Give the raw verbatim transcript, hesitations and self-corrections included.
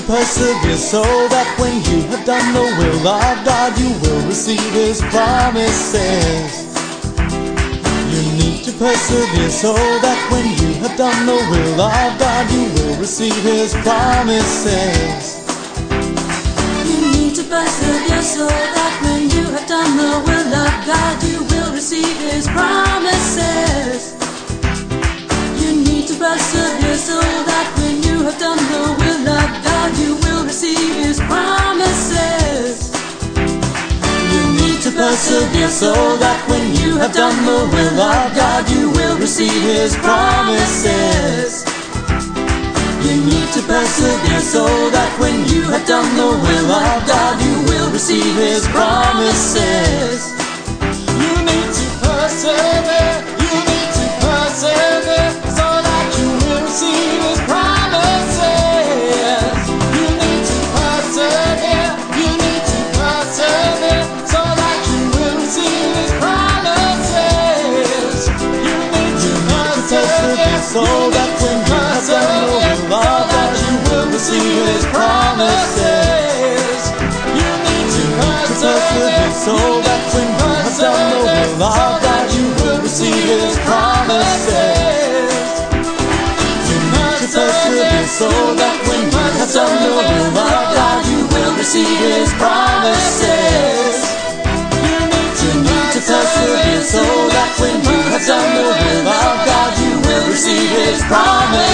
persevere so that when you have done the will of God, you will receive His promises. You need to persevere so that when you have done the will of God, you will receive His promises. You need to persevere so that when you have done the will of God, you will receive His promises. You need to persevere so that when you have done the will of God, you will receive His promises. You need to persevere so that when you have done the will of God, you will receive His promises. You need to persevere so that when you have done the will of God, you will receive His promises. You need to persevere, you need to persevere so that you will receive His promises. You need to persevere, you need to persevere so that you will receive His promises. You need to persevere so that when you have done the will of God, you will receive His promises. You need to persevere so that when you have done the will of God, you will receive His promises. You need to persevere so that when you have done the will of God, you will receive His promises. You need to persevere so that when you have done the will of God, you will receive His promises.